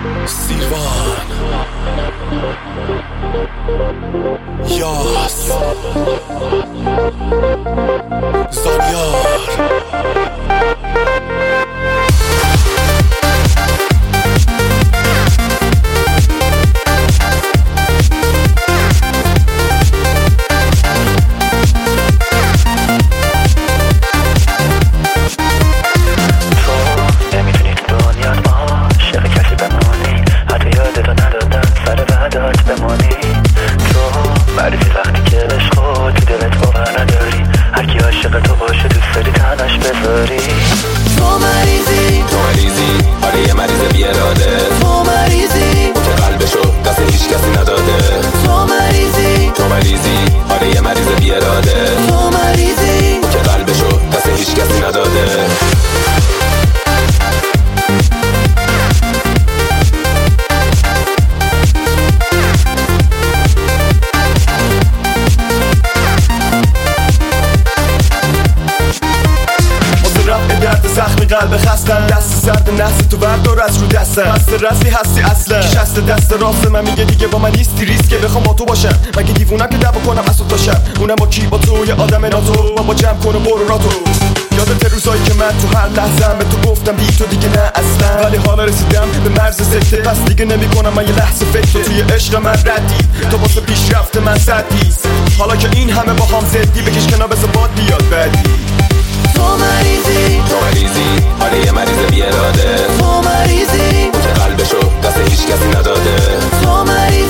سیروان یاس زانیار تو باشه دوست داری تنش بذاری. تو مریضی آره یه مریض بی اراده. تو مریضی که قلبشو دست هیچ کسی نداده. تو مریضی آره یه مریض بی اراده. تو مریضی که قلبشو دست هیچ کسی نداده. زخمی قلب خستم، دست سرد نحس تو بردار از رو دستم. هست رسمی هستی اصلا شست دست راست من میگه دیگه با من نیستی ریسکه بخوام با تو باشم. مگه دیوونم که دعوا کنم از تا شب؟ اونم با کی؟ با تو یه آدم ناتو. بابا جمع کن و برو راتو. یادت روزایی که من تو هر لحظه به تو گفتم بی تو دیگه نه اصلا، ولی حالا رسیدم به مرز سکته. پس دیگه نمیکنم من یه لحظه فکر. تو توی عشق من ردی، تو واسه پیشرفت من سدی. حالا که این همه با هم زدی بکش کنار بذار باد بیاد بعدی. تو مریضی آره یه مریض بی اراده. تو مریضی که قلبشو دست هیچ کسی نداده. تو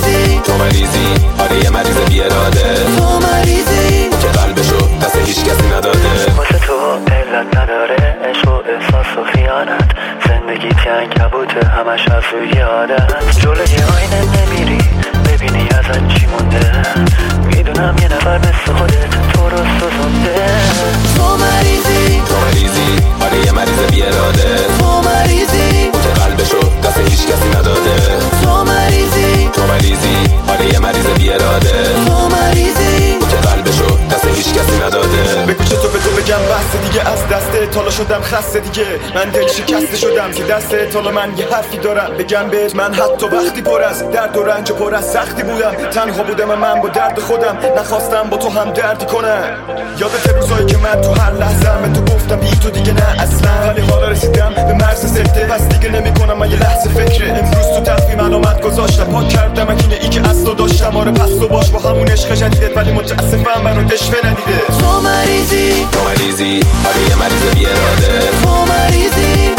مریضی آره یه مریض بی اراده. تو مریضی که قلبشو دست هیچ کسی نداده. واسه تو علت نداره عشق و احساس و خیانت. زندگی عنکبوته همش از روی عادت. جلوی آینه نمیری ببینی ازت چی مونده. میدونم یه نفر مثل خودت تو رو سوزونده. تو مریضی آره یه مریض بی اراده. تو مریضی که قلبشو دست هیچ کسی نداده. تو مریضی آره یه مریض بی اراده. تو مریضی که قلبشو دست هیچ کسی نداده. بگو چطور به تو بگم بحث دیگه از دست تالا شدم خسته دیگه. من دل شکسته شدم که دست تالا من یه حرفی دارم بگم بهت. من حتی وقتی پر از درد و رنج و پر از سختی بودم تنها بودم و من با درد خودم نخواستم با تو هم دردی کنم. یادت روزایی که من تو هر لحظه به تو گفتم بی تو دیگه نه اصلا، ولی حالا رسیدم به مرز سکته. پس دیگه نمیکنم من یه لحظه فکر. امروز تو تقویم علامت گذاشتم پاک کردم اکنه ای که از تو داشتم. آره پس تو باش با همون عشق جدیدت، ولی متاسفم منو دشوه ندیده. تو مریضی آره یه مریض بی اراده. تو مریضی